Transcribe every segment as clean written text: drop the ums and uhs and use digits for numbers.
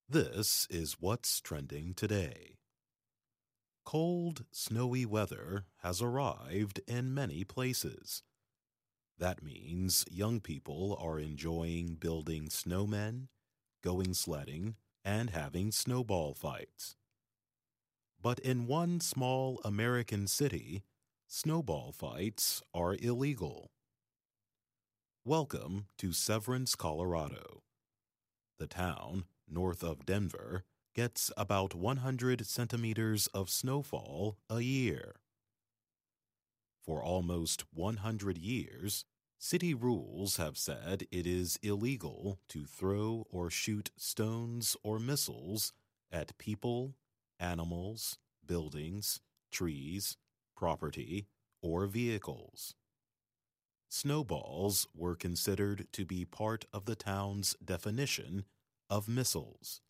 This is what's trending today. Cold, snowy weather has arrived in many places. That means young people are enjoying building snowmen, going sledding, and having snowball fights. But in one small American city, snowball fights are illegal. Welcome to Severance, Colorado. The town, north of Denver, gets about 100 centimeters of snowfall a year. For almost 100 years, city rules have said it is illegal to throw or shoot stones or missiles at people, animals, buildings, trees, property, or vehicles. Snowballs were considered to be part of the town's definition of missiles.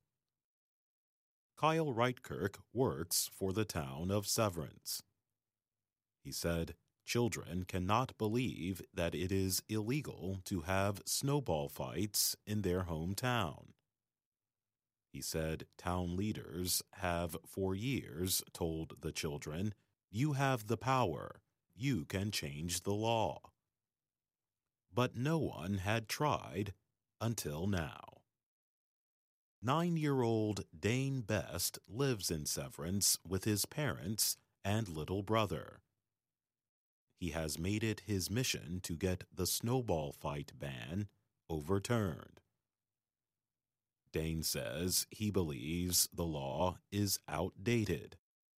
Kyle Reitkirk works for the town of Severance. He said children cannot believe that it is illegal to have snowball fights in their hometown. He said town leaders have for years told the children, "You have the power, you can change the law." But no one had tried until now. 9-year-old Dane Best lives in Severance with his parents and little brother. He has made it his mission to get the snowball fight ban overturned. Dane says he believes the law is outdated.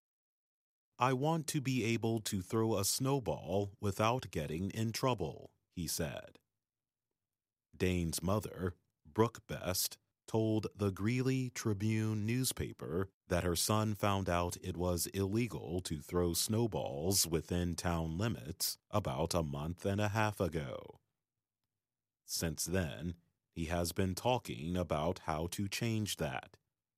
"I want to be able to throw a snowball without getting in trouble," he said. Dane's mother, Brooke Best, told the Greeley Tribune newspaper that her son found out it was illegal to throw snowballs within town limits about a month and a half ago. Since then, he has been talking about how to change that.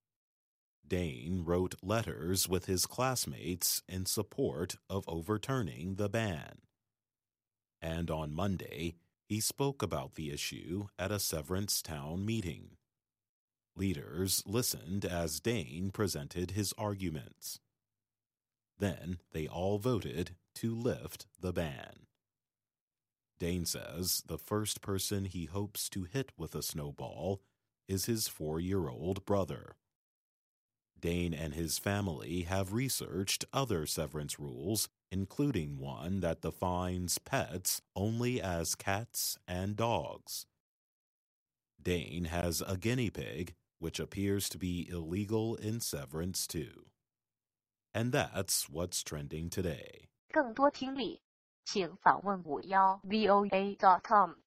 Dane wrote letters with his classmates in support of overturning the ban. And on Monday, he spoke about the issue at a Severance town meeting. Leaders listened as Dane presented his arguments. Then they all voted to lift the ban. Dane says the first person he hopes to hit with a snowball is his 4-year-old brother. Dane and his family have researched other Severance rules, including one that defines pets only as cats and dogs. Dane has a guinea pig, which appears to be illegal in Severance too. And that's what's trending today. 更多听力，请访问51voa.com。